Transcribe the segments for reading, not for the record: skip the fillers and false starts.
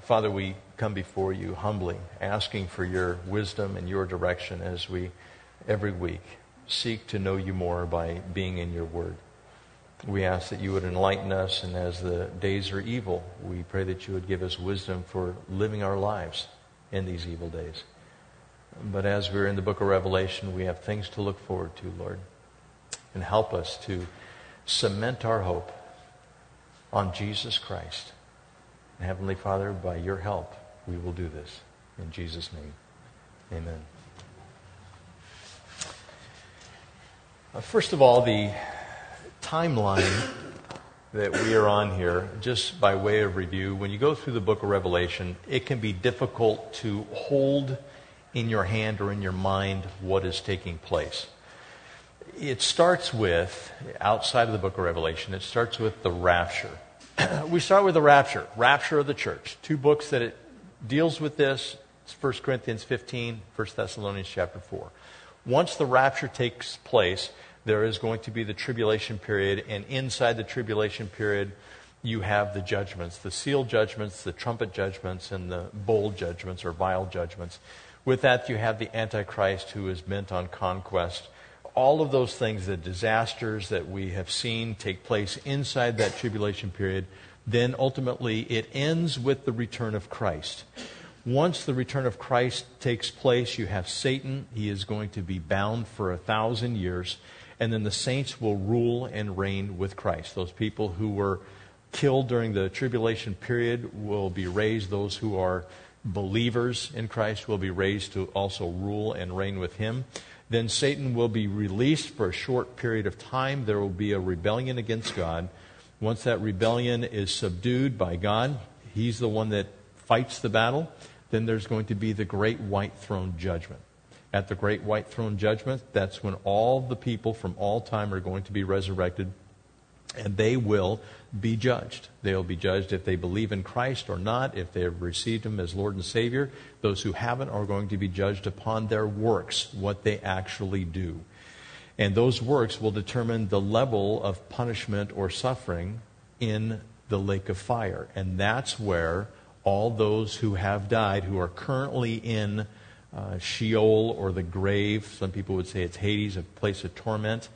Father, we come before you humbly, asking for your wisdom and your direction as we, every week, seek to know you more by being in your word. We ask that you would enlighten us, and as the days are evil, we pray that you would give us wisdom for living our lives in these evil days. But as we're in the book of Revelation, we have things to look forward to, Lord. And help us to cement our hope on Jesus Christ. And Heavenly Father, by your help, we will do this. In Jesus' name, amen. First of all, the timeline that we are on here, just by way of review, when you go through the book of Revelation, it can be difficult to hold in your hand or in your mind what is taking place. It starts with, outside of the book of Revelation, it starts with the rapture. We start with the rapture of the church. Two books that it deals with this, 1 Corinthians 15, 1 Thessalonians chapter 4. Once the rapture takes place, there is going to be the tribulation period, and inside the tribulation period, you have the judgments, the seal judgments, the trumpet judgments, and the bowl judgments or vial judgments. With that, you have the Antichrist who is bent on conquest. All of those things, the disasters that we have seen take place inside that tribulation period, then ultimately it ends with the return of Christ. Once the return of Christ takes place, you have Satan. He is going to be bound for 1,000 years. And then the saints will rule and reign with Christ. Those people who were killed during the tribulation period will be raised. Those who are believers in Christ will be raised to also rule and reign with him. Then Satan will be released for a short period of time. There will be a rebellion against God. Once that rebellion is subdued by God, he's the one that fights the battle. Then there's going to be the great white throne judgment. At the great white throne judgment, that's when all the people from all time are going to be resurrected, and they will be judged. They'll be judged if they believe in Christ or not, if they have received him as Lord and Savior. Those who haven't are going to be judged upon their works, what they actually do. And those works will determine the level of punishment or suffering in the lake of fire. And that's where all those who have died, who are currently in Sheol or the grave, some people would say it's Hades, a place of torment,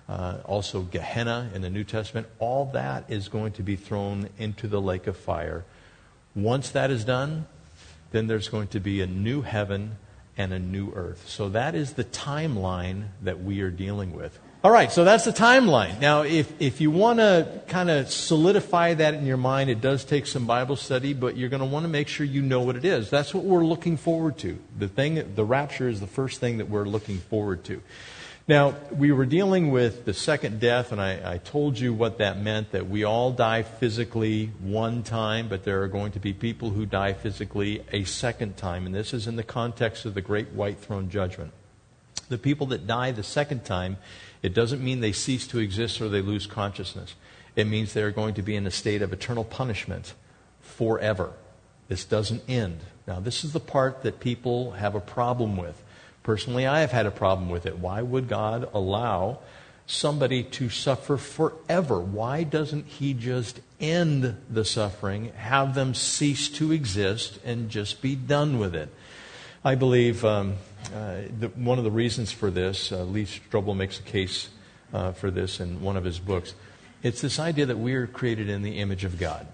also Gehenna in the New Testament, all that is going to be thrown into the lake of fire. Once that is done, then there's going to be a new heaven and a new earth. So that is the timeline that we are dealing with. All right, so that's the timeline. Now, if you want to kind of solidify that in your mind, it does take some Bible study, but you're going to want to make sure you know what it is. That's what we're looking forward to. The rapture is the first thing that we're looking forward to. Now, we were dealing with the second death, and I told you what that meant, that we all die physically one time, but there are going to be people who die physically a second time, and this is in the context of the great white throne judgment. The people that die the second time, it doesn't mean they cease to exist or they lose consciousness. It means they're going to be in a state of eternal punishment forever. This doesn't end. Now, this is the part that people have a problem with. Personally, I have had a problem with it. Why would God allow somebody to suffer forever? Why doesn't he just end the suffering, have them cease to exist, and just be done with it? I believe one of the reasons for this, Lee Strobel makes a case for this in one of his books. It's this idea that we are created in the image of God.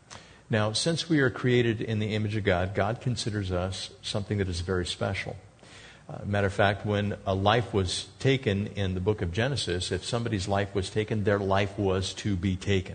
Now, since we are created in the image of God, God considers us something that is very special. Matter of fact, when a life was taken in the book of Genesis, if somebody's life was taken, their life was to be taken.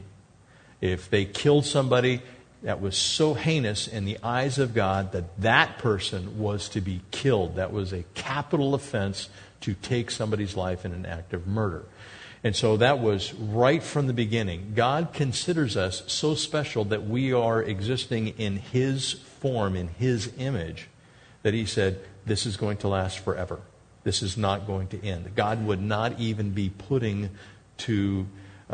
If they killed somebody, that was so heinous in the eyes of God that that person was to be killed. That was a capital offense to take somebody's life in an act of murder. And so that was right from the beginning. God considers us so special that we are existing in his form, in his image, that he said, this is going to last forever. This is not going to end. God would not even be putting to,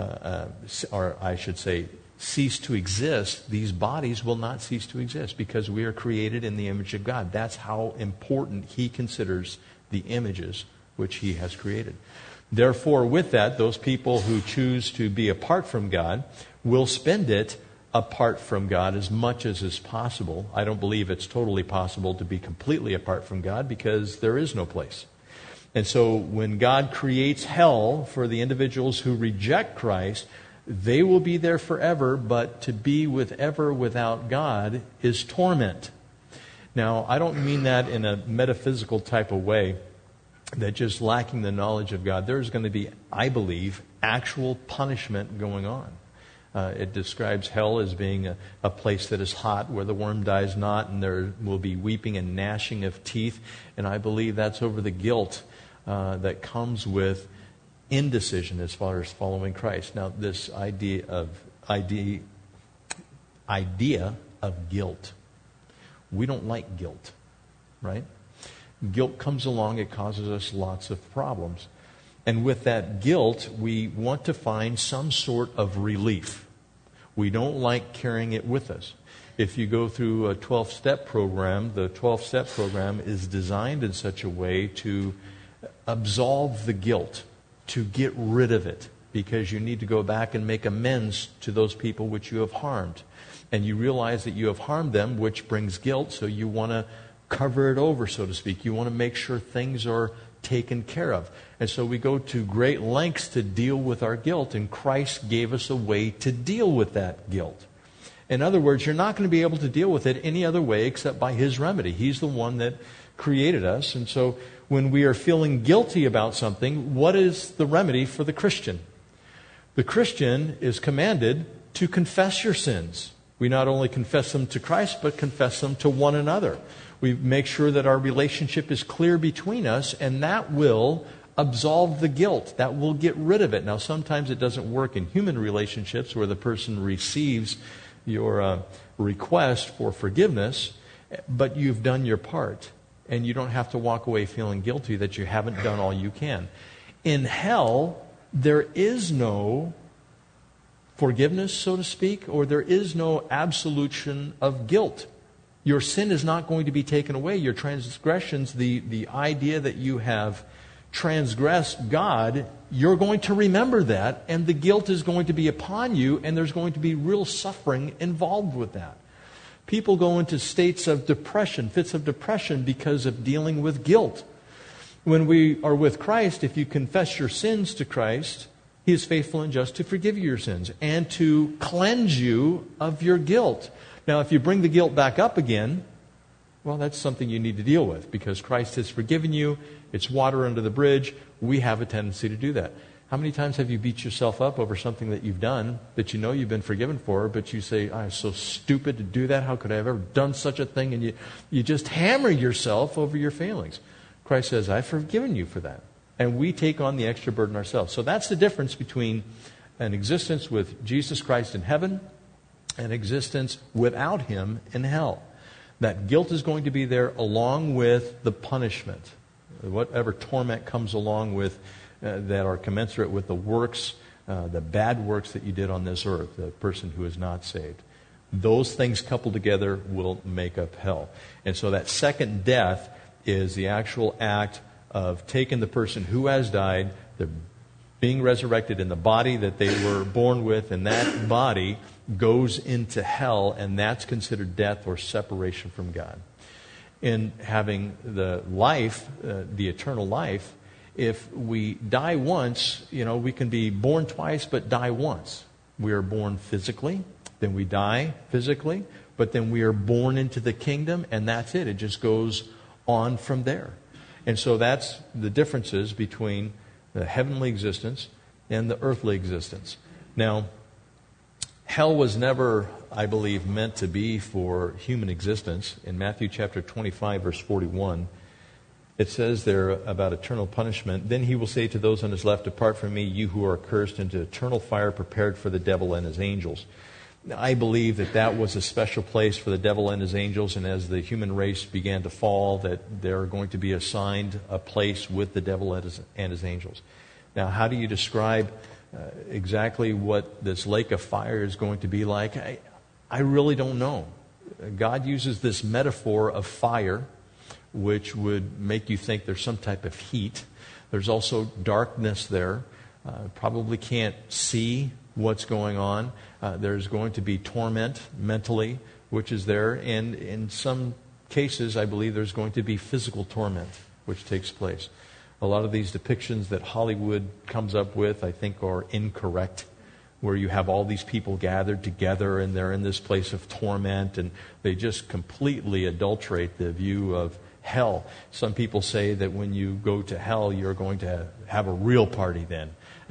or I should say, cease to exist. These bodies will not cease to exist because we are created in the image of God. That's how important he considers the images which he has created. Therefore, with that, those people who choose to be apart from God will spend it apart from God as much as is possible. I don't believe it's totally possible to be completely apart from God because there is no place. And so when God creates hell for the individuals who reject Christ, they will be there forever, but to be ever without God is torment. Now, I don't mean that in a metaphysical type of way, that just lacking the knowledge of God. There's going to be, I believe, actual punishment going on. It describes hell as being a place that is hot, where the worm dies not, and there will be weeping and gnashing of teeth. And I believe that's over the guilt that comes with indecision as far as following Christ. Now, this idea of guilt. We don't like guilt, right? Guilt comes along, it causes us lots of problems. And with that guilt, we want to find some sort of relief. We don't like carrying it with us. If you go through a 12-step program, the 12-step program is designed in such a way to absolve the guilt, to get rid of it, because you need to go back and make amends to those people which you have harmed. And you realize that you have harmed them, which brings guilt, so you want to cover it over, so to speak. You want to make sure things are taken care of. And so we go to great lengths to deal with our guilt, and Christ gave us a way to deal with that guilt. In other words, you're not going to be able to deal with it any other way except by His remedy. He's the one that created us. And so when we are feeling guilty about something, what is the remedy for the Christian? The Christian is commanded to confess your sins. We not only confess them to Christ, but confess them to one another. We make sure that our relationship is clear between us, and that will absolve the guilt. That will get rid of it. Now, sometimes it doesn't work in human relationships where the person receives your request for forgiveness, but you've done your part, and you don't have to walk away feeling guilty that you haven't done all you can. In hell, there is no forgiveness, so to speak, or there is no absolution of guilt. Your sin is not going to be taken away. Your transgressions, the idea that you have transgressed God, you're going to remember that, and the guilt is going to be upon you, and there's going to be real suffering involved with that. People go into states of depression, fits of depression, because of dealing with guilt. When we are with Christ, if you confess your sins to Christ, He is faithful and just to forgive you your sins and to cleanse you of your guilt. Now, if you bring the guilt back up again, well, that's something you need to deal with, because Christ has forgiven you. It's water under the bridge. We have a tendency to do that. How many times have you beat yourself up over something that you've done that you know you've been forgiven for, but you say, I'm so stupid to do that. How could I have ever done such a thing? And you just hammer yourself over your failings. Christ says, I've forgiven you for that. And we take on the extra burden ourselves. So that's the difference between an existence with Jesus Christ in heaven and existence without Him in hell. That guilt is going to be there along with the punishment. Whatever torment comes along with that are commensurate with the works, the bad works that you did on this earth, the person who is not saved. Those things coupled together will make up hell. And so that second death is the actual act of taking the person who has died, they're being resurrected in the body that they were born with, and that body goes into hell, and that's considered death or separation from God. In having the life, the eternal life, if we die once, we can be born twice but die once. We are born physically, then we die physically, but then we are born into the kingdom, and that's it. It just goes on from there. And so that's the differences between the heavenly existence and the earthly existence. Now, hell was never, I believe, meant to be for human existence. In Matthew chapter 25, verse 41, it says there about eternal punishment, then He will say to those on His left, depart from me, you who are cursed, into eternal fire prepared for the devil and his angels. I believe that was a special place for the devil and his angels, and as the human race began to fall, that they're going to be assigned a place with the devil and his angels. Now, how do you describe exactly what this lake of fire is going to be like? I really don't know. God uses this metaphor of fire, which would make you think there's some type of heat. There's also darkness there. Probably can't see what's going on. There's going to be torment mentally, which is there. And in some cases, I believe there's going to be physical torment, which takes place. A lot of these depictions that Hollywood comes up with, I think, are incorrect, where you have all these people gathered together and they're in this place of torment, and they just completely adulterate the view of hell. Some people say that when you go to hell, you're going to have a real party then.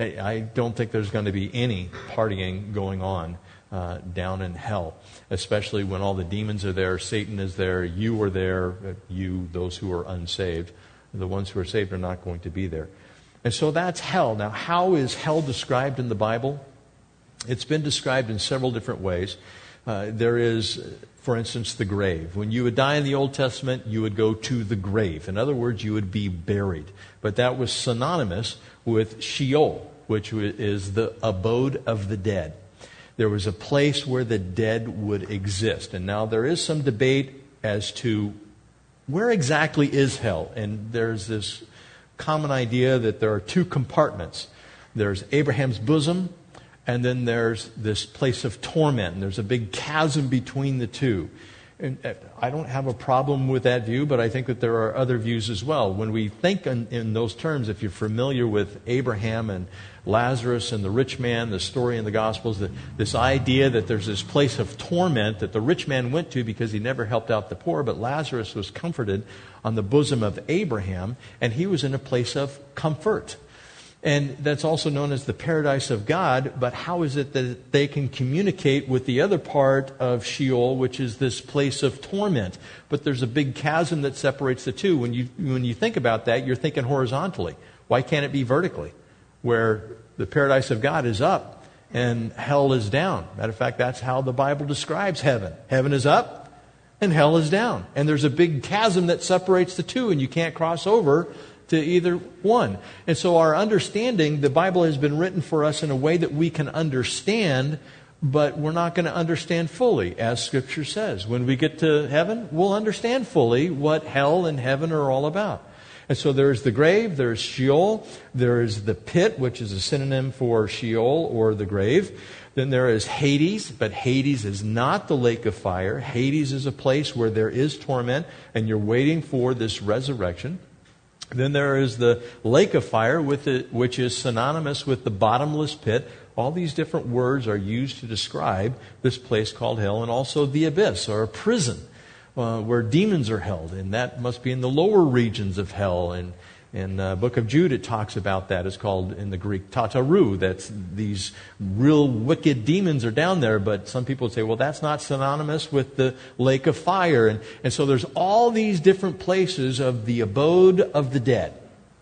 I don't think there's going to be any partying going on down in hell, especially when all the demons are there, Satan is there, you are there, those who are unsaved. The ones who are saved are not going to be there. And so that's hell. Now, how is hell described in the Bible? It's been described in several different ways. There is, for instance, the grave. When you would die in the Old Testament, you would go to the grave. In other words, you would be buried. But that was synonymous with Sheol, which is the abode of the dead. There was a place where the dead would exist. And now there is some debate as to where exactly is hell. And there's this common idea that there are two compartments. There's Abraham's bosom, and then there's this place of torment. And there's a big chasm between the two. And I don't have a problem with that view, but I think that there are other views as well. When we think in those terms, if you're familiar with Abraham and Lazarus and the rich man, the story in the Gospels, this idea that there's this place of torment that the rich man went to because he never helped out the poor, but Lazarus was comforted on the bosom of Abraham, and he was in a place of comfort. And that's also known as the paradise of God, but how is it that they can communicate with the other part of Sheol, which is this place of torment? But there's a big chasm that separates the two. When you think about that, you're thinking horizontally. Why can't it be vertically? Where the paradise of God is up and hell is down. Matter of fact, that's how the Bible describes heaven. Heaven is up and hell is down. And there's a big chasm that separates the two, and you can't cross over to either one. And so our understanding, the Bible has been written for us in a way that we can understand, but we're not going to understand fully, as Scripture says. When we get to heaven, we'll understand fully what hell and heaven are all about. And so there's the grave, there's Sheol, there's the pit, which is a synonym for Sheol or the grave. Then there is Hades, but Hades is not the lake of fire. Hades is a place where there is torment, and you're waiting for this resurrection. Then there is the lake of fire, which is synonymous with the bottomless pit. All these different words are used to describe this place called hell, and also the abyss, or a prison, where demons are held. And that must be in the lower regions of hell. And in the book of Jude, it talks about that. It's called, in the Greek, tataru. That's these real wicked demons are down there. But some people would say, well, that's not synonymous with the lake of fire. And so there's all these different places of the abode of the dead.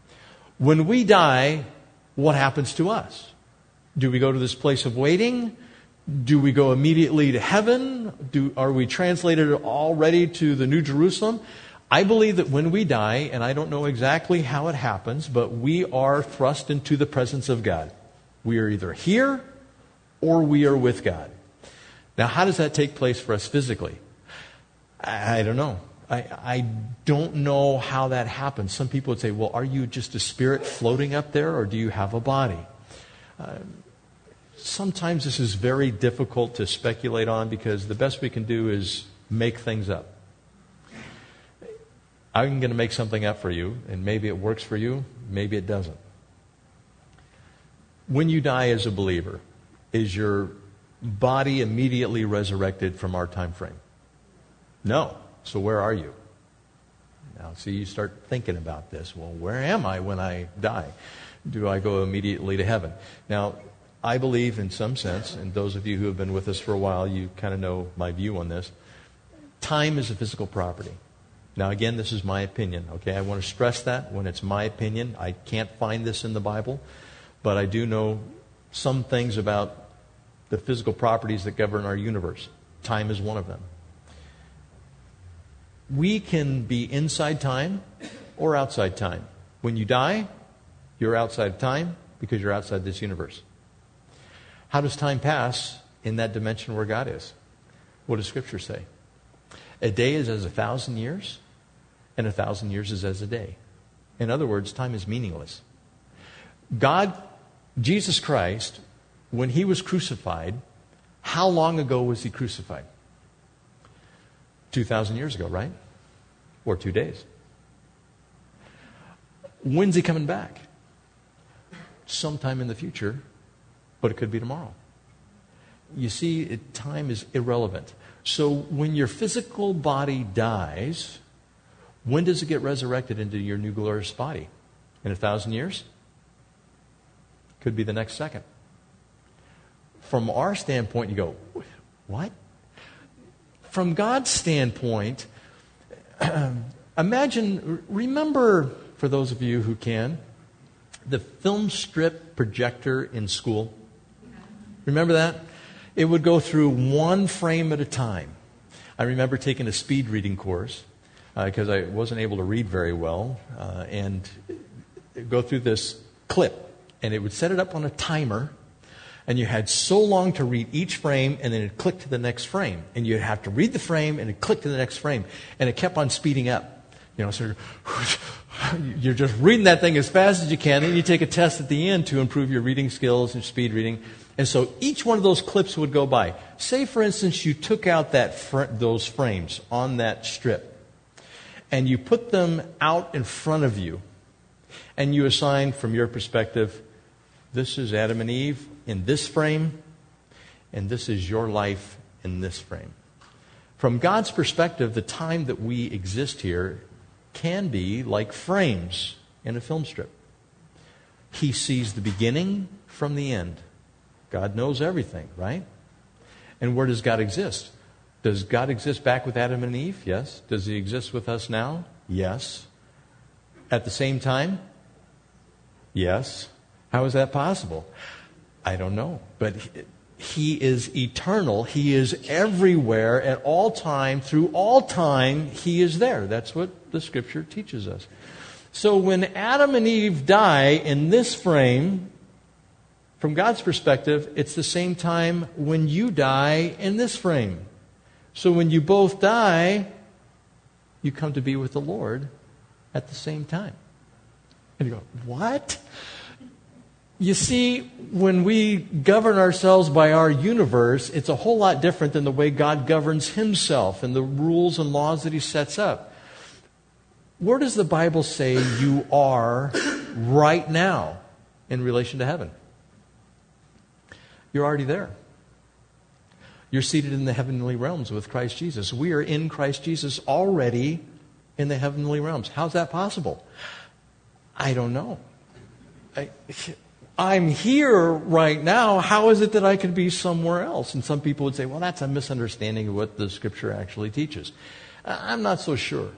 When we die, what happens to us? Do we go to this place of waiting? Do we go immediately to heaven? Are we translated already to the New Jerusalem? I believe that when we die, and I don't know exactly how it happens, but we are thrust into the presence of God. We are either here or we are with God. Now, how does that take place for us physically? I don't know. I don't know how that happens. Some people would say, well, are you just a spirit floating up there, or do you have a body? Sometimes this is very difficult to speculate on, because the best we can do is make things up. I'm going to make something up for you, and maybe it works for you, maybe it doesn't. When you die as a believer, is your body immediately resurrected from our time frame? No. So where are you? Now, see, you start thinking about this. Well, where am I when I die? Do I go immediately to heaven? Now, I believe in some sense, and those of you who have been with us for a while, you kind of know my view on this. Time is a physical property. Now, again, this is my opinion, okay? I want to stress that when it's my opinion. I can't find this in the Bible, but I do know some things about the physical properties that govern our universe. Time is one of them. We can be inside time or outside time. When you die, you're outside time because you're outside this universe. How does time pass in that dimension where God is? What does Scripture say? A day is as 1,000 years, and 1,000 years is as a day. In other words, time is meaningless. God, Jesus Christ, when he was crucified, how long ago was he crucified? 2,000 years ago, right? Or 2 days. When's he coming back? Sometime in the future, but it could be tomorrow. You see, time is irrelevant. So when your physical body dies, when does it get resurrected into your new glorious body? In 1,000 years? Could be the next second. From our standpoint, you go, what? From God's standpoint, remember, for those of you who can, the film strip projector in school? Remember that? It would go through one frame at a time. I remember taking a speed reading course because I wasn't able to read very well, and go through this clip, and it would set it up on a timer, and you had so long to read each frame, and then it'd click to the next frame, and you'd have to read the frame, and it'd click to the next frame, and it kept on speeding up. So you're just reading that thing as fast as you can, and you take a test at the end to improve your reading skills and speed reading. And so each one of those clips would go by. Say, for instance, you took out those frames on that strip, and you put them out in front of you, and you assign, from your perspective, this is Adam and Eve in this frame, and this is your life in this frame. From God's perspective, the time that we exist here can be like frames in a film strip. He sees the beginning from the end. God knows everything, right? And where does God exist? Does God exist back with Adam and Eve? Yes. Does he exist with us now? Yes. At the same time? Yes. How is that possible? I don't know. But he is eternal. He is everywhere at all time. Through all time, he is there. That's what the Scripture teaches us. So when Adam and Eve die in this frame, from God's perspective, it's the same time when you die in this frame. So when you both die, you come to be with the Lord at the same time. And you go, what? You see, when we govern ourselves by our universe, it's a whole lot different than the way God governs himself and the rules and laws that he sets up. Where does the Bible say you are right now in relation to heaven? You're already there. You're seated in the heavenly realms with Christ Jesus. We are in Christ Jesus already in the heavenly realms. How's that possible? I don't know. I'm here right now. How is it that I could be somewhere else? And some people would say, well, that's a misunderstanding of what the Scripture actually teaches. I'm not so sure.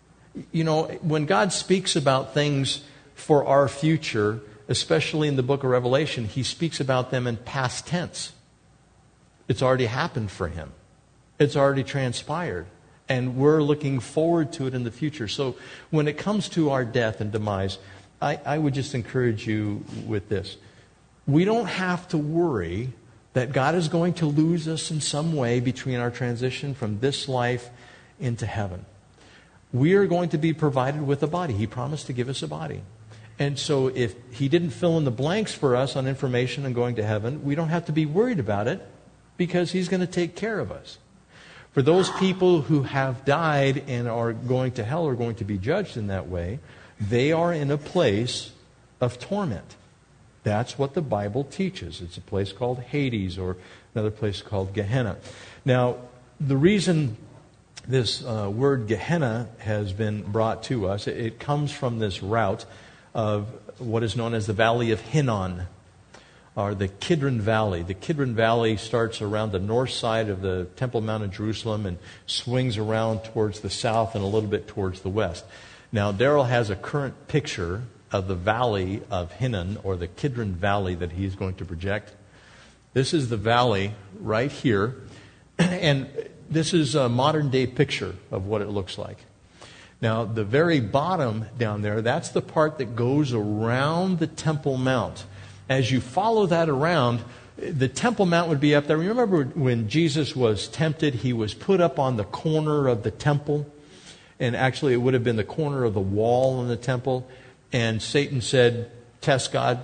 When God speaks about things for our future, especially in the book of Revelation, he speaks about them in past tense. It's already happened for him. It's already transpired. And we're looking forward to it in the future. So when it comes to our death and demise, I would just encourage you with this. We don't have to worry that God is going to lose us in some way between our transition from this life into heaven. We are going to be provided with a body. He promised to give us a body. And so if he didn't fill in the blanks for us on information and going to heaven, we don't have to be worried about it because he's going to take care of us. For those people who have died and are going to hell or going to be judged in that way, they are in a place of torment. That's what the Bible teaches. It's a place called Hades or another place called Gehenna. Now, the reason this word Gehenna has been brought to us, it comes from this route of what is known as the Valley of Hinnom, or the Kidron Valley. The Kidron Valley starts around the north side of the Temple Mount in Jerusalem and swings around towards the south and a little bit towards the west. Now, Darrell has a current picture of the Valley of Hinnom, or the Kidron Valley, that he's going to project. This is the valley right here, and this is a modern-day picture of what it looks like. Now, the very bottom down there, that's the part that goes around the Temple Mount. As you follow that around, the Temple Mount would be up there. Remember when Jesus was tempted, he was put up on the corner of the temple. And actually, it would have been the corner of the wall in the temple. And Satan said, test God,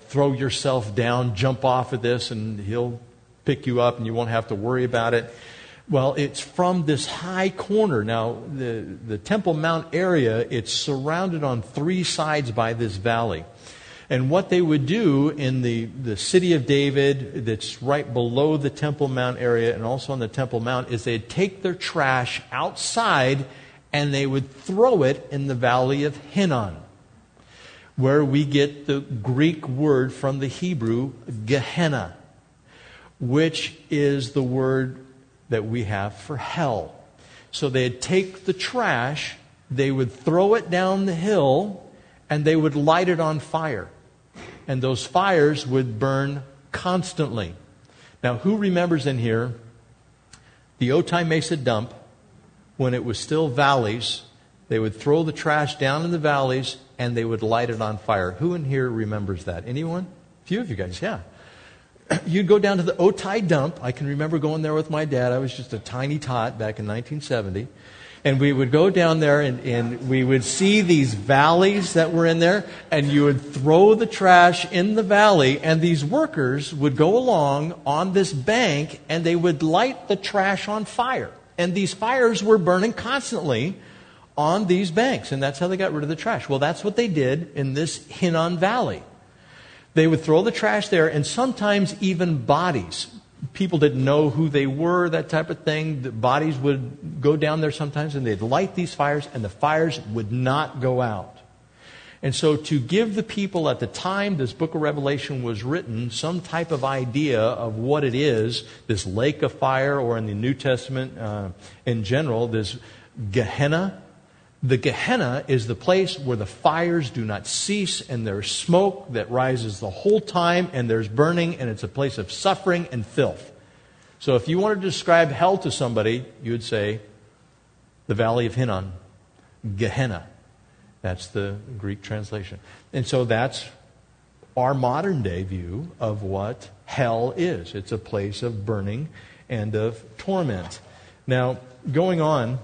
throw yourself down, jump off of this, and he'll pick you up and you won't have to worry about it. Well, it's from this high corner. Now, the Temple Mount area, it's surrounded on three sides by this valley. And what they would do in the city of David, that's right below the Temple Mount area and also on the Temple Mount, is they'd take their trash outside and they would throw it in the valley of Hinnom, where we get the Greek word from the Hebrew, Gehenna, which is the word that we have for hell. So they'd take the trash, they would throw it down the hill, and they would light it on fire. And those fires would burn constantly. Now, who remembers in here the Otay Mesa dump, when it was still valleys? They would throw the trash down in the valleys and they would light it on fire. Who in here remembers that? Anyone? A few of you guys, yeah. You'd go down to the Otay dump. I can remember going there with my dad. I was just a tiny tot back in 1970. And we would go down there and we would see these valleys that were in there, and you would throw the trash in the valley, and these workers would go along on this bank and they would light the trash on fire. And these fires were burning constantly on these banks, and that's how they got rid of the trash. Well, that's what they did in this Hinnom Valley. They would throw the trash there, and sometimes even bodies. People didn't know who they were, that type of thing. The bodies would go down there sometimes, and they'd light these fires, and the fires would not go out. And so to give the people at the time this book of Revelation was written some type of idea of what it is, this lake of fire, or in the New Testament in general, this Gehenna. The Gehenna is the place where the fires do not cease, and there's smoke that rises the whole time, and there's burning, and it's a place of suffering and filth. So if you wanted to describe hell to somebody, you would say the Valley of Hinnom, Gehenna. That's the Greek translation. And so that's our modern day view of what hell is. It's a place of burning and of torment. Now, going on,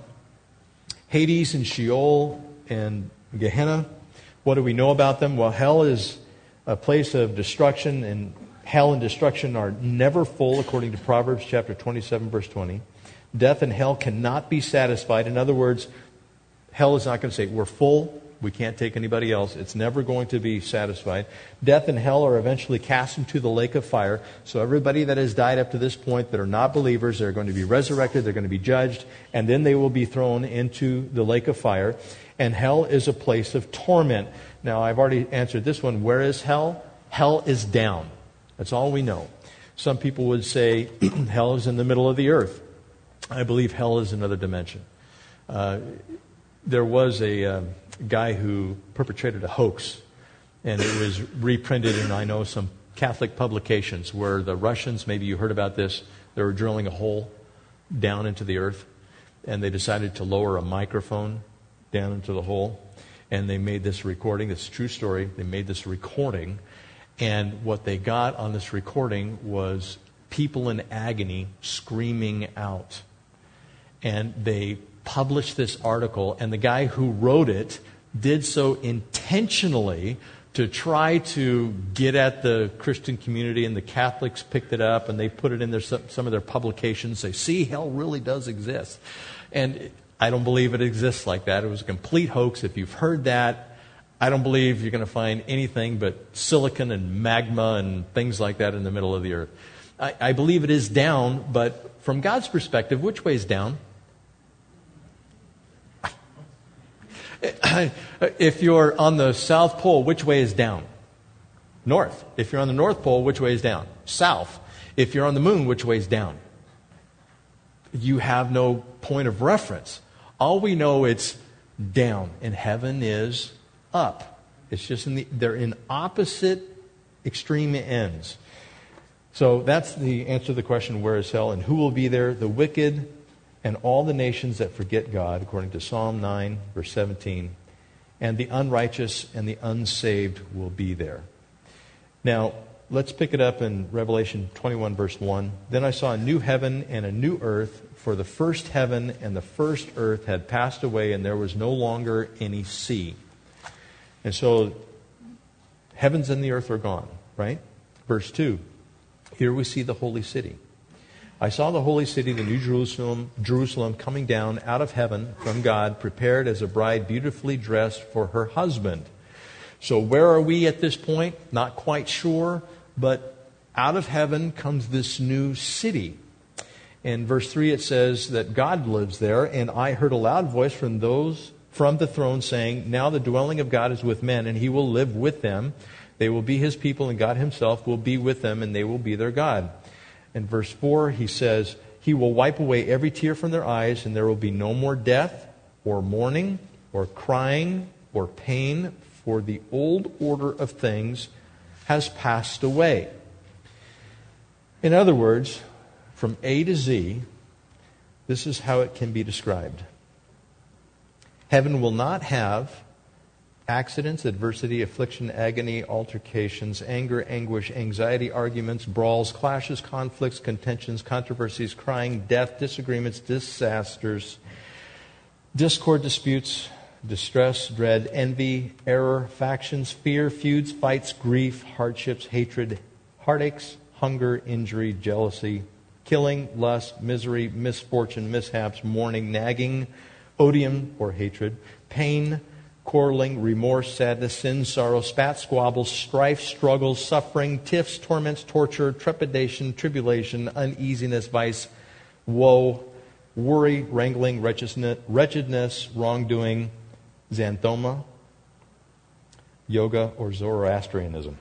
Hades and Sheol and Gehenna, what do we know about them? Well, hell is a place of destruction, and hell and destruction are never full, according to Proverbs chapter 27, verse 20. Death and hell cannot be satisfied. In other words, hell is not going to say, we're full, we can't take anybody else. It's never going to be satisfied. Death and hell are eventually cast into the lake of fire. So everybody that has died up to this point that are not believers, they're going to be resurrected, they're going to be judged, and then they will be thrown into the lake of fire. And hell is a place of torment. Now, I've already answered this one. Where is hell? Hell is down. That's all we know. Some people would say hell is in the middle of the earth. I believe hell is another dimension. There was a guy who perpetrated a hoax, and it was reprinted in, I know, some Catholic publications where the Russians, maybe you heard about this, they were drilling a hole down into the earth, and they decided to lower a microphone down into the hole, and they made this recording. This is a true story. They made this recording, and what they got on this recording was people in agony screaming out. And they published this article, and the guy who wrote it did so intentionally to try to get at the Christian community, and the Catholics picked it up and they put it in their, some of their publications. They see hell really does exist. And I don't believe it exists like that. It was a complete hoax. If you've heard that, I don't believe you're going to find anything but silicon and magma and things like that in the middle of the earth. I believe it is down, but from God's perspective, which way is down? If you're on the South Pole, which way is down? North. If you're on the North Pole, which way is down? South. If you're on the moon, which way is down? You have no point of reference. All we know, it's down, and heaven is up. It's just they're in opposite extreme ends. So that's the answer to the question, where is hell and who will be there? The wicked and all the nations that forget God, according to Psalm 9, verse 17. And the unrighteous and the unsaved will be there. Now, let's pick it up in Revelation 21, verse 1. Then I saw a new heaven and a new earth, for the first heaven and the first earth had passed away, and there was no longer any sea. And so, heavens and the earth are gone. right? Verse 2. Here we see the holy city. I saw the holy city, the New Jerusalem, coming down out of heaven from God, prepared as a bride beautifully dressed for her husband. So where are we at this point? Not quite sure, but out of heaven comes this new city. In verse 3 it says that God lives there, and I heard a loud voice from the throne saying, now the dwelling of God is with men, and he will live with them. They will be his people, and God himself will be with them, and they will be their God. In verse 4 he says, he will wipe away every tear from their eyes, and there will be no more death, or mourning, or crying, or pain, for the old order of things has passed away. In other words, from A to Z, this is how it can be described. Heaven will not have accidents, adversity, affliction, agony, altercations, anger, anguish, anxiety, arguments, brawls, clashes, conflicts, contentions, controversies, crying, death, disagreements, disasters, discord, disputes, distress, dread, envy, error, factions, fear, feuds, fights, grief, hardships, hatred, heartaches, hunger, injury, jealousy, killing, lust, misery, misfortune, mishaps, mourning, nagging, odium or hatred, pain, quarreling, remorse, sadness, sin, sorrow, spat, squabbles, strife, struggles, suffering, tiffs, torments, torture, trepidation, tribulation, uneasiness, vice, woe, worry, wrangling, wretchedness, wrongdoing, xanthoma, yoga, or Zoroastrianism.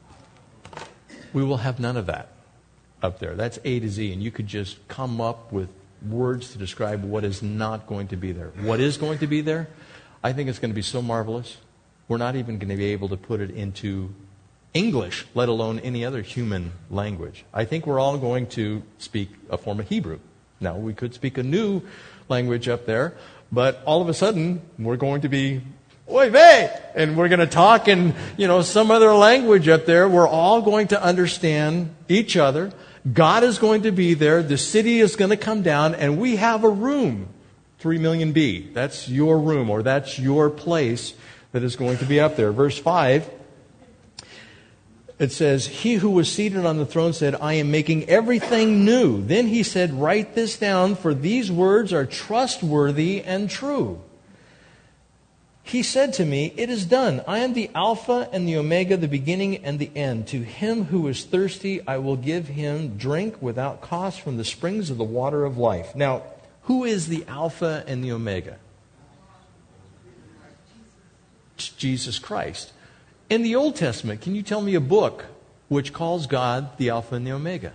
We will have none of that up there. That's A to Z, and you could just come up with words to describe what is not going to be there. What is going to be there? I think it's going to be so marvelous. We're not even going to be able to put it into English, let alone any other human language. I think we're all going to speak a form of Hebrew. Now, we could speak a new language up there, but all of a sudden, we're going to be, oy vey, and we're going to talk in, some other language up there. We're all going to understand each other. God is going to be there. The city is going to come down, and we have a room, 3 million B. That's your room, or that's your place that is going to be up there. Verse 5, it says, he who was seated on the throne said, I am making everything new. Then he said, write this down, for these words are trustworthy and true. He said to me, it is done. I am the Alpha and the Omega, the beginning and the end. To him who is thirsty, I will give him drink without cost from the springs of the water of life. Now, who is the Alpha and the Omega? Jesus Christ. In the Old Testament, can you tell me a book which calls God the Alpha and the Omega?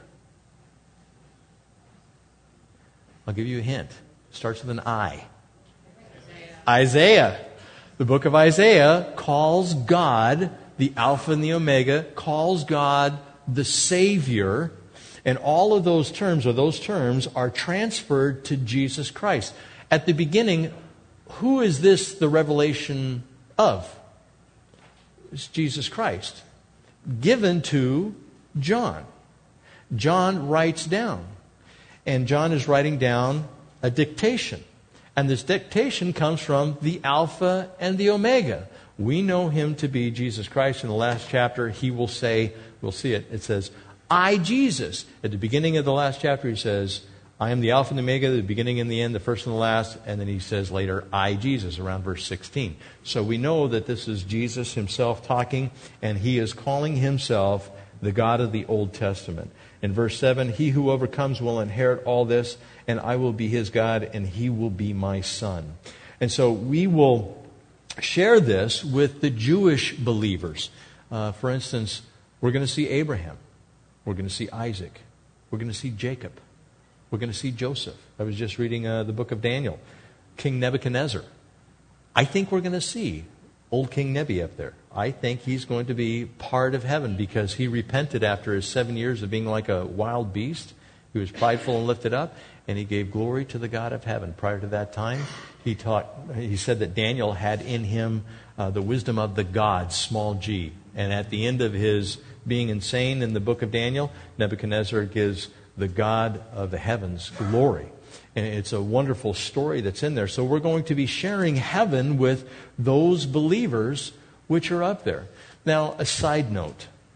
I'll give you a hint. It starts with an I. Isaiah. The book of Isaiah calls God the Alpha and the Omega, calls God the Savior, and all of those terms are transferred to Jesus Christ. At the beginning, who is this the revelation of? It's Jesus Christ, given to John. John writes down, and John is writing down a dictation. And this dictation comes from the Alpha and the Omega. We know him to be Jesus Christ. In the last chapter, he will say, we'll see it, it says, I, Jesus. At the beginning of the last chapter, he says, I am the Alpha and the Omega, the beginning and the end, the first and the last. And then he says later, I, Jesus, around verse 16. So we know that this is Jesus himself talking, and he is calling himself the God of the Old Testament. In verse 7, he who overcomes will inherit all this, and I will be his God, and he will be my son. And so we will share this with the Jewish believers. For instance, we're going to see Abraham. We're going to see Isaac. We're going to see Jacob. We're going to see Joseph. I was just reading the book of Daniel. King Nebuchadnezzar. I think we're going to see old King Nebi up there. I think he's going to be part of heaven because he repented after his 7 years of being like a wild beast. He was prideful and lifted up, and he gave glory to the God of heaven. Prior to that time, he said that Daniel had in him the wisdom of the gods, small g. And at the end of his being insane in the book of Daniel, Nebuchadnezzar gives the God of the heavens glory. And it's a wonderful story that's in there. So we're going to be sharing heaven with those believers which are up there. Now, a side note.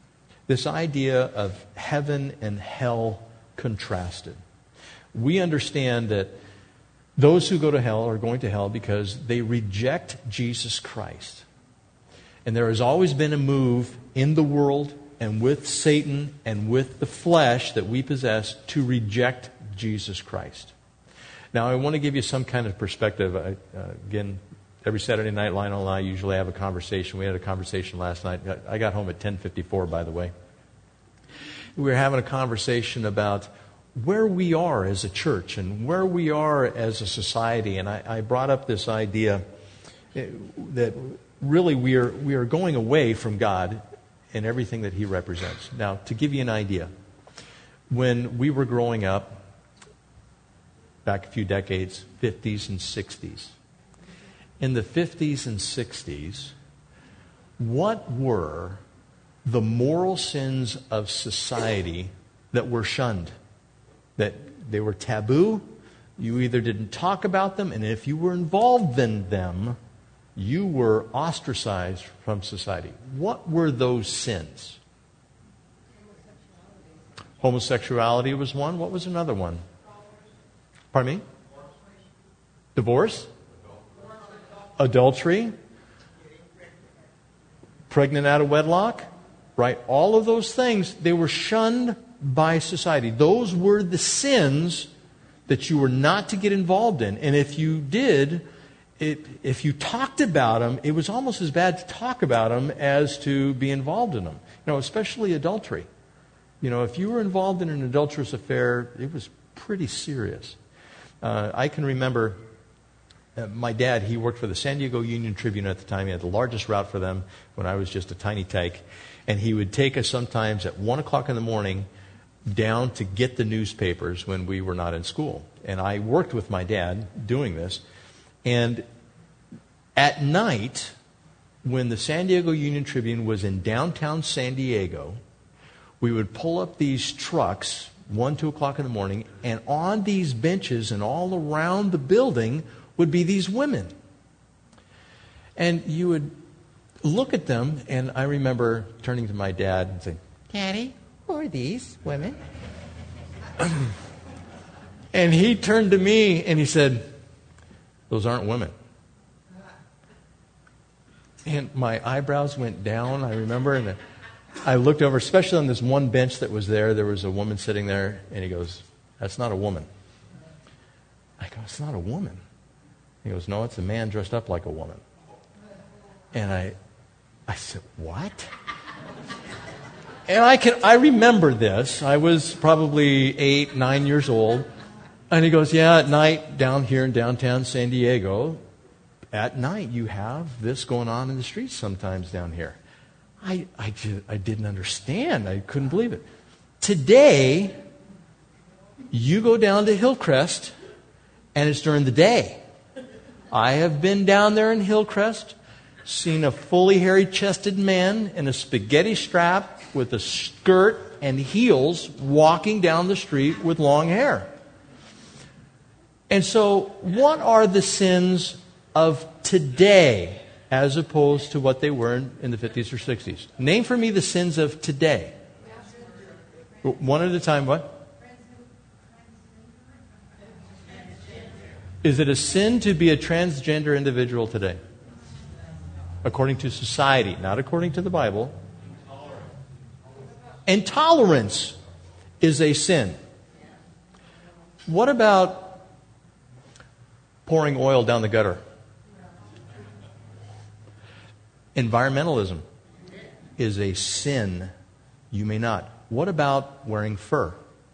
this idea of heaven and hell contrasted. We understand that those who go to hell are going to hell because they reject Jesus Christ. And there has always been a move in the world and with Satan and with the flesh that we possess to reject Jesus Christ. Now, I want to give you some kind of perspective. Again, every Saturday night, Lionel and I usually have a conversation. We had a conversation last night. I got home at 10:54, by the way. We were having a conversation about where we are as a church and where we are as a society. And I brought up this idea that really we are going away from God and everything that He represents. Now, to give you an idea, when we were growing up, back a few decades, 50s and 60s. In the 50s and 60s, what were the moral sins of society that were shunned? That they were taboo? You either didn't talk about them, and if you were involved in them, you were ostracized from society. What were those sins? Homosexuality was one. What was another one? Pardon me? Divorce? Adultery? Pregnant out of wedlock? Right? All of those things, they were shunned by society. Those were the sins that you were not to get involved in. And if you did, if you talked about them, it was almost as bad to talk about them as to be involved in them. Especially adultery. If you were involved in an adulterous affair, it was pretty serious. I can remember my dad, he worked for the San Diego Union Tribune at the time. He had the largest route for them when I was just a tiny tyke. And he would take us sometimes at 1 o'clock in the morning down to get the newspapers when we were not in school. And I worked with my dad doing this. And at night, when the San Diego Union Tribune was in downtown San Diego, we would pull up these trucks 1, 2 o'clock in the morning, and on these benches and all around the building would be these women. And you would look at them, and I remember turning to my dad and saying, "Daddy, who are these women?" And he turned to me and he said, "Those aren't women." And my eyebrows went down, I remember, and I looked over, especially on this one bench that was there. There was a woman sitting there, and he goes, "That's not a woman." I go, "It's not a woman." He goes, "No, it's a man dressed up like a woman." And I said, "What?" And I remember this. I was probably 8, 9 years old. And he goes, "Yeah, at night down here in downtown San Diego, at night you have this going on in the streets sometimes down here." I didn't understand. I couldn't believe it. Today, you go down to Hillcrest, and it's during the day. I have been down there in Hillcrest, seen a fully hairy-chested man in a spaghetti strap with a skirt and heels walking down the street with long hair. And so, what are the sins of today as opposed to what they were in the 50s or 60s? Name for me the sins of today. One at a time, what? Is it a sin to be a transgender individual today? According to society, not according to the Bible. Intolerance is a sin. What about pouring oil down the gutter? Environmentalism is a sin. You may not. What about wearing fur?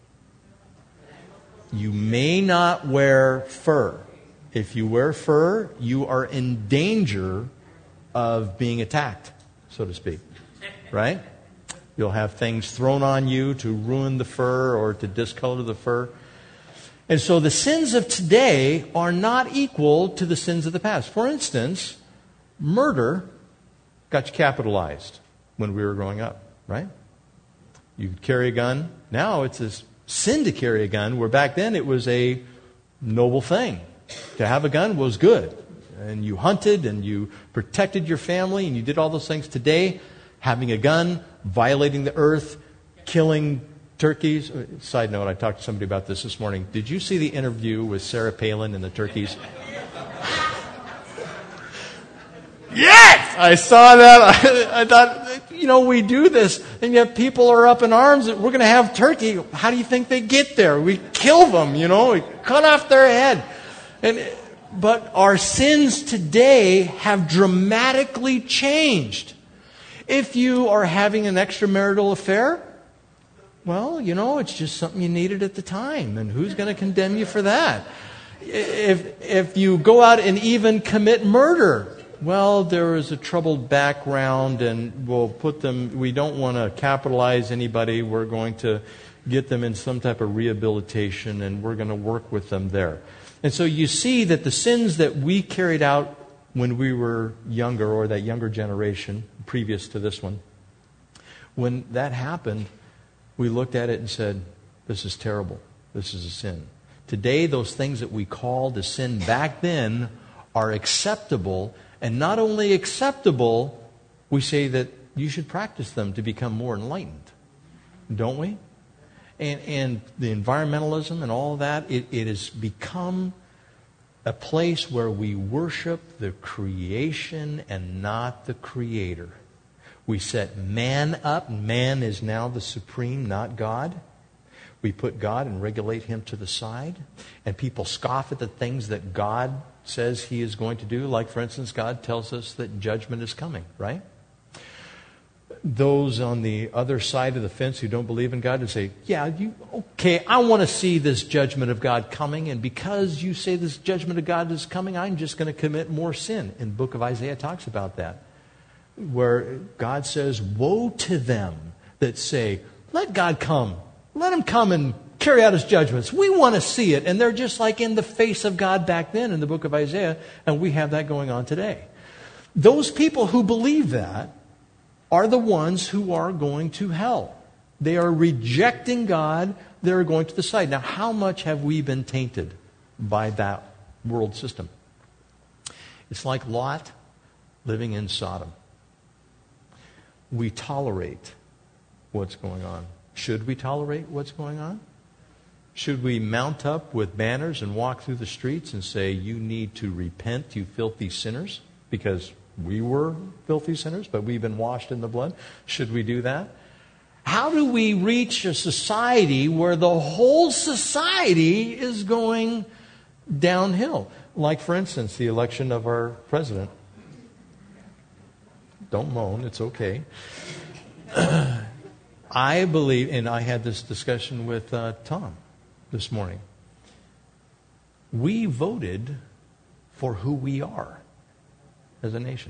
You may not wear fur. If you wear fur, you are in danger of being attacked, so to speak. Right? You'll have things thrown on you to ruin the fur or to discolor the fur. And so the sins of today are not equal to the sins of the past. For instance, murder got capitalized when we were growing up, right? You could carry a gun. Now it's a sin to carry a gun, where back then it was a noble thing. To have a gun was good. And you hunted and you protected your family and you did all those things. Today, having a gun violating the earth, killing turkeys. Side note, I talked to somebody about this morning. Did you see the interview with Sarah Palin and the turkeys? Yes! I saw that. I thought, we do this, and yet people are up in arms that we're going to have turkey. How do you think they get there? We kill them, we cut off their head. But our sins today have dramatically changed. If you are having an extramarital affair, well, it's just something you needed at the time, and who's going to condemn you for that? If you go out and even commit murder, well, there is a troubled background, and we don't want to capitalize anybody. We're going to get them in some type of rehabilitation, and we're going to work with them there. And so you see that the sins that we carried out when we were younger, or that younger generation previous to this one, when that happened, we looked at it and said, this is terrible. This is a sin. Today, those things that we called a sin back then are acceptable. And not only acceptable, we say that you should practice them to become more enlightened. Don't we? And the environmentalism and all that, it has become a place where we worship the creation and not the Creator. We set man up. Man is now the supreme, not God. We put God and regulate Him to the side. And people scoff at the things that God says He is going to do. Like, for instance, God tells us that judgment is coming, right? Those on the other side of the fence who don't believe in God would say, okay, I want to see this judgment of God coming, and because you say this judgment of God is coming, I'm just going to commit more sin. And the book of Isaiah talks about that, where God says, woe to them that say, let God come. Let Him come and carry out His judgments. We want to see it. And they're just like in the face of God back then in the book of Isaiah, and we have that going on today. Those people who believe that are the ones who are going to hell. They are rejecting God. They're going to the side. Now, how much have we been tainted by that world system? It's like Lot living in Sodom. We tolerate what's going on. Should we tolerate what's going on? Should we mount up with banners and walk through the streets and say, you need to repent, you filthy sinners? Because we were filthy sinners, but we've been washed in the blood. Should we do that? How do we reach a society where the whole society is going downhill? Like, for instance, the election of our president. Don't moan, it's okay. I believe, and I had this discussion with Tom this morning. We voted for who we are as a nation.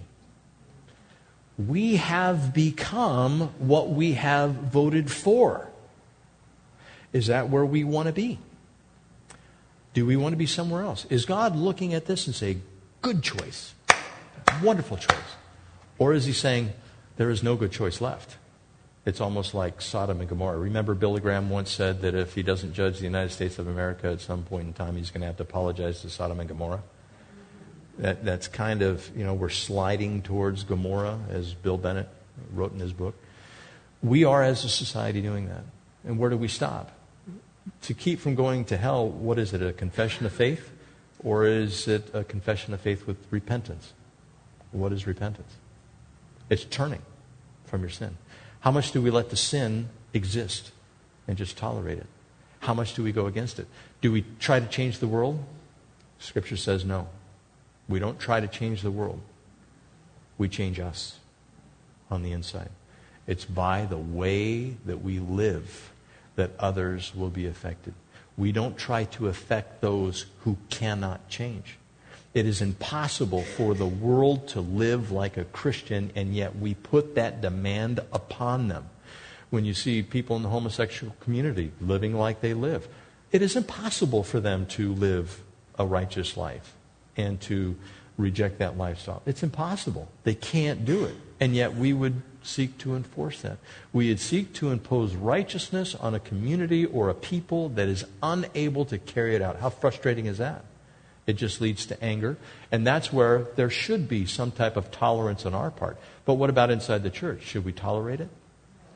We have become what we have voted for. Is that where we want to be? Do we want to be somewhere else? Is God looking at this and saying, good choice, wonderful choice? Or is He saying, there is no good choice left? It's almost like Sodom and Gomorrah. Remember, Billy Graham once said that if he doesn't judge the United States of America at some point in time, he's going to have to apologize to Sodom and Gomorrah. That's kind of, we're sliding towards Gomorrah, as Bill Bennett wrote in his book. We are, as a society, doing that. And where do we stop? To keep from going to hell, what is it, a confession of faith? Or is it a confession of faith with repentance? What is repentance? It's turning from your sin. How much do we let the sin exist and just tolerate it? How much do we go against it? Do we try to change the world? Scripture says no. We don't try to change the world. We change us on the inside. It's by the way that we live that others will be affected. We don't try to affect those who cannot change. It is impossible for the world to live like a Christian, and yet we put that demand upon them. When you see people in the homosexual community living like they live, it is impossible for them to live a righteous life and to reject that lifestyle. It's impossible. They can't do it. And yet we would seek to enforce that. We would seek to impose righteousness on a community or a people that is unable to carry it out. How frustrating is that? It just leads to anger. And that's where there should be some type of tolerance on our part. But what about inside the church? Should we tolerate it?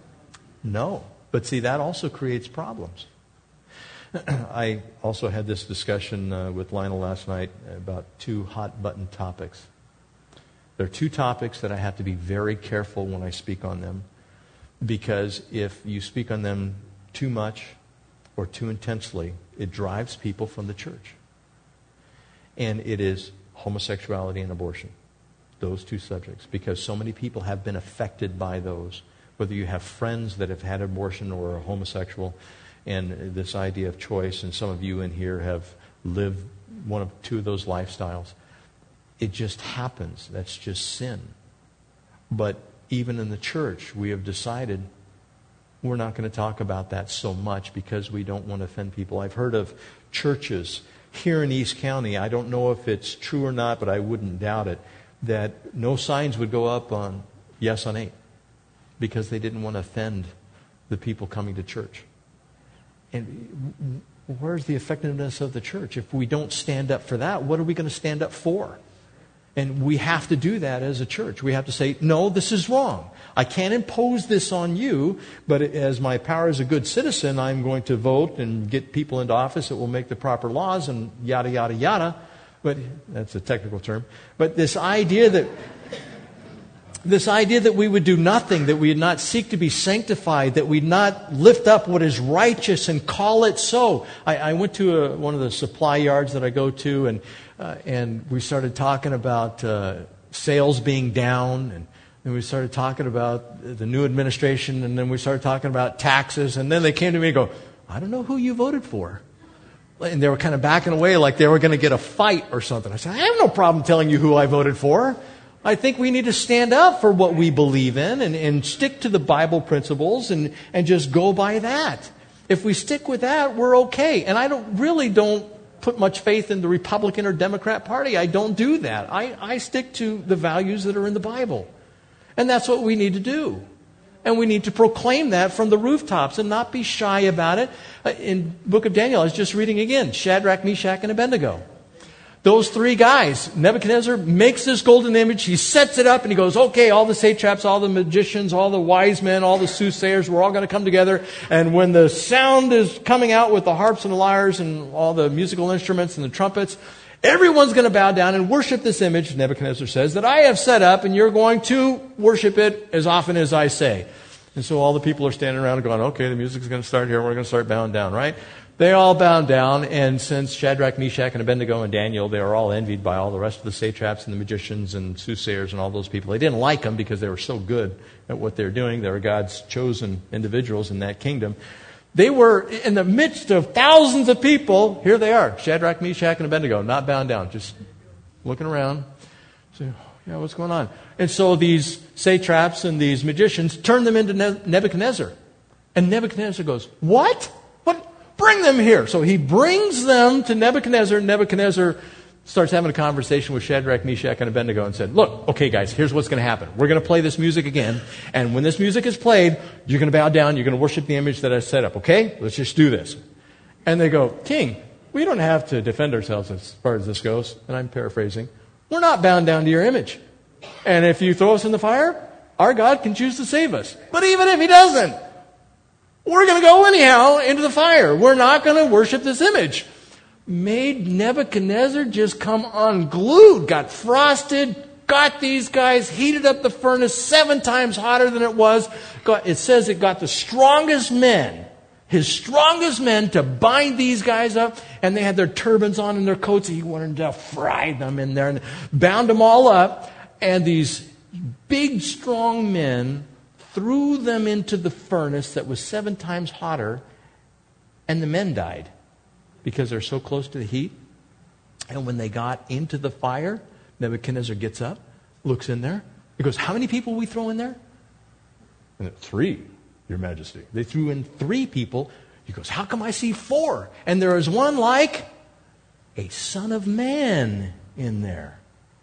No. But see, that also creates problems. I also had this discussion with Lionel last night about 2 hot-button topics. There are 2 topics that I have to be very careful when I speak on them, because if you speak on them too much or too intensely, it drives people from the church. And it is homosexuality and abortion, those 2 subjects, because so many people have been affected by those, whether you have friends that have had abortion or are homosexual, and this idea of choice, and some of you in here have lived one of 2 of those lifestyles. It just happens. That's just sin. But even in the church, we have decided we're not going to talk about that so much because we don't want to offend people. I've heard of churches here in East County, I don't know if it's true or not, but I wouldn't doubt it, that no signs would go up on Yes on 8 because they didn't want to offend the people coming to church. And where's the effectiveness of the church? If we don't stand up for that, what are we going to stand up for? And we have to do that as a church. We have to say, no, this is wrong. I can't impose this on you, but as my power as a good citizen, I'm going to vote and get people into office that will make the proper laws and yada, yada, yada. But that's a technical term. But this idea that we would do nothing, that we would not seek to be sanctified, that we'd not lift up what is righteous and call it so. I went to one of the supply yards that I go to, and we started talking about sales being down, and we started talking about the new administration, and then we started talking about taxes, and then they came to me and go, I don't know who you voted for. And they were kind of backing away like they were going to get a fight or something. I said, I have no problem telling you who I voted for. I think we need to stand up for what we believe in and stick to the Bible principles and just go by that. If we stick with that, we're okay. And I don't put much faith in the Republican or Democrat Party. I don't do that. I stick to the values that are in the Bible. And that's what we need to do. And we need to proclaim that from the rooftops and not be shy about it. In the book of Daniel, I was just reading again, Shadrach, Meshach, and Abednego. Those 3 guys, Nebuchadnezzar makes this golden image, he sets it up, and he goes, okay, all the satraps, all the magicians, all the wise men, all the soothsayers, we're all going to come together. And when the sound is coming out with the harps and the lyres and all the musical instruments and the trumpets, everyone's going to bow down and worship this image, Nebuchadnezzar says, that I have set up, and you're going to worship it as often as I say. And so all the people are standing around and going, okay, the music's going to start here, we're going to start bowing down, right? They all bowed down, and since Shadrach, Meshach, and Abednego and Daniel, they were all envied by all the rest of the satraps and the magicians and soothsayers and all those people. They didn't like them because they were so good at what they were doing. They were God's chosen individuals in that kingdom. They were in the midst of thousands of people. Here they are, Shadrach, Meshach, and Abednego, not bowing down, just looking around. So, yeah, what's going on? And so these satraps and these magicians turn them into Nebuchadnezzar. And Nebuchadnezzar goes, what? Bring them here. So he brings them to Nebuchadnezzar. Nebuchadnezzar starts having a conversation with Shadrach, Meshach, and Abednego and said, look, okay, guys, here's what's going to happen. We're going to play this music again. And when this music is played, you're going to bow down. You're going to worship the image that I set up. Okay? Let's just do this. And they go, King, we don't have to defend ourselves as far as this goes. And I'm paraphrasing. We're not bound down to your image. And if you throw us in the fire, our God can choose to save us. But even if he doesn't, we're going to go anyhow into the fire. We're not going to worship this image. Made Nebuchadnezzar just come unglued, got frosted, got these guys, heated up the furnace 7 times hotter than it was. It says it got the strongest men, his strongest men, to bind these guys up. And they had their turbans on and their coats. He wanted to fry them in there and bound them all up. And these big, strong men threw them into the furnace that was 7 times hotter, and the men died because they're so close to the heat. And when they got into the fire, Nebuchadnezzar gets up, looks in there. He goes, how many people we throw in there? And 3, Your Majesty. They threw in 3 people. He goes, how come I see 4? And there is one like a son of man in there.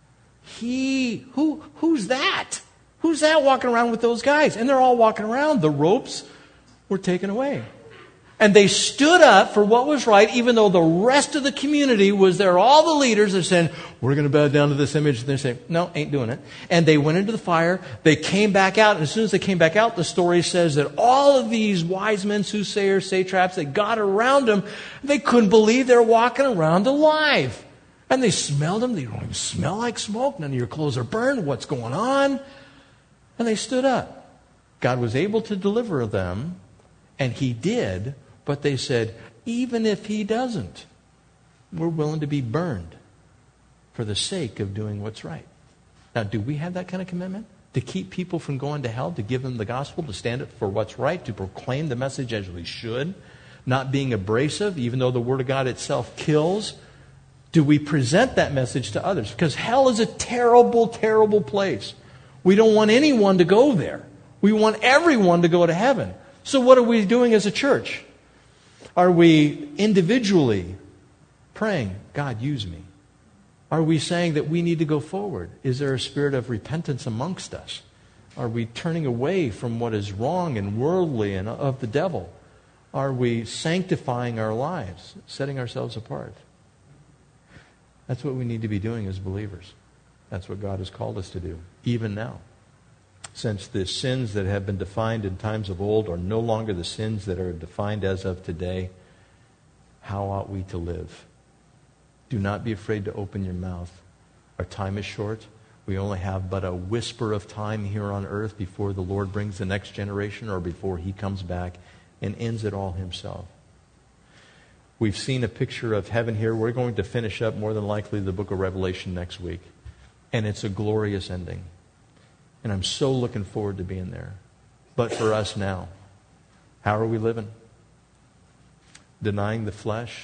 Who's that? Who's that walking around with those guys? And they're all walking around. The ropes were taken away. And they stood up for what was right, even though the rest of the community was there. All the leaders are saying, we're going to bow down to this image. And they're saying, no, ain't doing it. And they went into the fire. They came back out. And as soon as they came back out, the story says that all of these wise men, soothsayers, satraps, they got around them. They couldn't believe they're walking around alive. And they smelled them. They don't even smell like smoke. None of your clothes are burned. What's going on? And they stood up. God was able to deliver them. And He did. But they said, even if He doesn't, we're willing to be burned for the sake of doing what's right. Now, do we have that kind of commitment? To keep people from going to hell, to give them the gospel, to stand up for what's right, to proclaim the message as we should, not being abrasive, even though the Word of God itself kills? Do we present that message to others? Because hell is a terrible, terrible place. We don't want anyone to go there. We want everyone to go to heaven. So what are we doing as a church? Are we individually praying, God, use me? Are we saying that we need to go forward? Is there a spirit of repentance amongst us? Are we turning away from what is wrong and worldly and of the devil? Are we sanctifying our lives, setting ourselves apart? That's what we need to be doing as believers. That's what God has called us to do, even now. Since the sins that have been defined in times of old are no longer the sins that are defined as of today, how ought we to live? Do not be afraid to open your mouth. Our time is short. We only have but a whisper of time here on earth before the Lord brings the next generation or before He comes back and ends it all Himself. We've seen a picture of heaven here. We're going to finish up more than likely the book of Revelation next week. And it's a glorious ending. And I'm so looking forward to being there. But for us now, how are we living? Denying the flesh?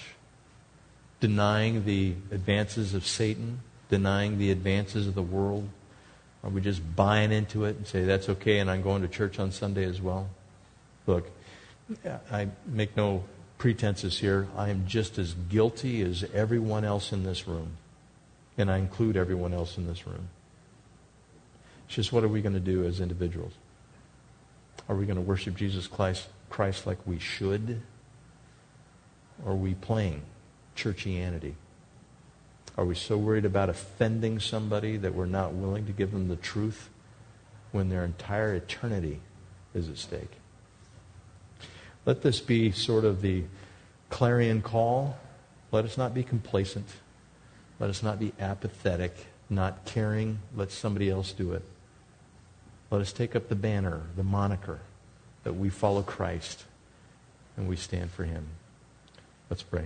Denying the advances of Satan? Denying the advances of the world? Are we just buying into it and say, that's okay and I'm going to church on Sunday as well? Look, I make no pretenses here. I am just as guilty as everyone else in this room. And I include everyone else in this room. It's just, what are we going to do as individuals? Are we going to worship Jesus Christ like we should? Or are we playing churchianity? Are we so worried about offending somebody that we're not willing to give them the truth when their entire eternity is at stake? Let this be sort of the clarion call. Let us not be complacent. Let us not be apathetic, not caring. Let somebody else do it. Let us take up the banner, the moniker, that we follow Christ and we stand for Him. Let's pray.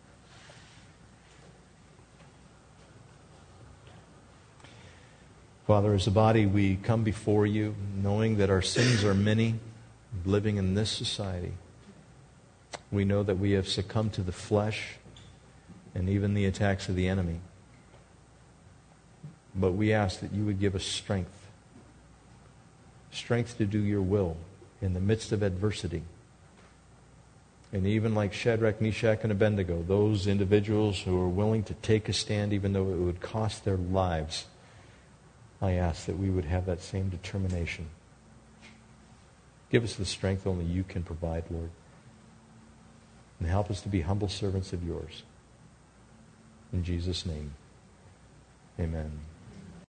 Father, as a body, we come before You knowing that our sins are many, living in this society. We know that we have succumbed to the flesh and even the attacks of the enemy. But we ask that You would give us strength. Strength to do Your will in the midst of adversity. And even like Shadrach, Meshach, and Abednego, those individuals who are willing to take a stand even though it would cost their lives, I ask that we would have that same determination. Give us the strength only You can provide, Lord. And help us to be humble servants of Yours. In Jesus' name, amen.